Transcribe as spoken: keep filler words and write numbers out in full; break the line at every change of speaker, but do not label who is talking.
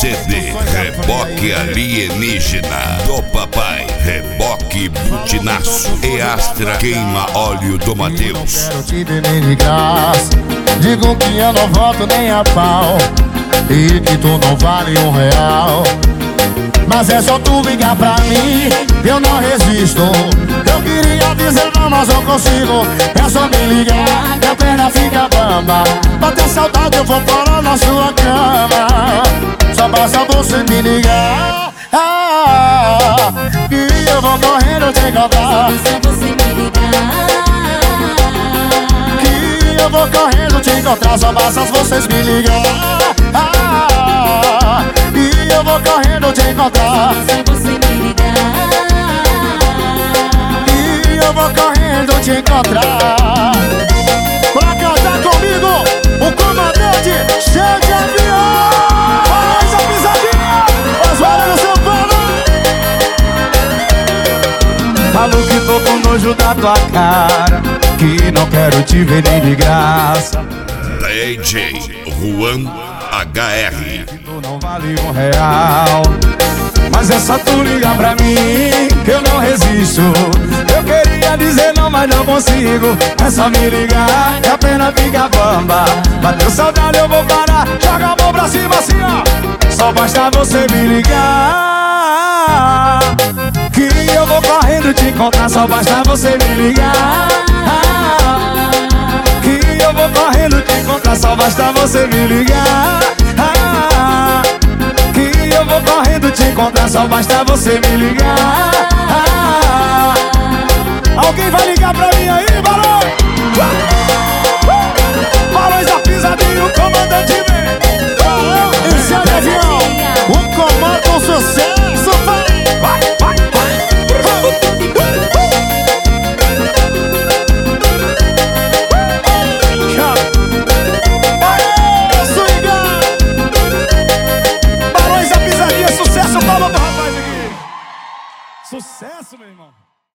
C D Reboque Alienígena do papai, Reboque Butinaço e Astra Queima Óleo do Mateus.
Quero te ver de graça. Digo que eu não volto nem a pau e que tu não vale um real. Mas é só tu ligar pra mim, eu não resisto. Eu queria dizer não, mas não consigo. É só me ligar, minha perna fica bamba. Bater saudade eu vou parar na sua cama. Só basta você me ligar, ah, que eu vou correndo te encontrar.
Só você me ligar,
Que eu vou correndo te encontrar. Só basta vocês me ligar, ah, e eu vou correndo te encontrar.
só você me ligar.
E eu vou correndo te encontrar. Pra cantar comigo, o comandante cheio de avião. Faz a pisadinha, Osvaldo do São Paulo. Falo que tô com nojo da tua cara, que não quero te ver nem de graça.
D J Juan H R.
Tu não vale um real, mas é só tu ligar pra mim que eu não resisto. Eu queria dizer não, mas não consigo. É só me ligar que a pena fica bamba. Bateu saudade eu vou parar. Joga a mão pra cima assim, ó. Só basta você me ligar, que eu vou correndo te encontrar. Só basta você me ligar, que eu vou correndo te encontrar. Só basta você me ligar, que eu vou correndo te encontrar. Só basta você me ligar. Alguém vai ligar pra mim aí?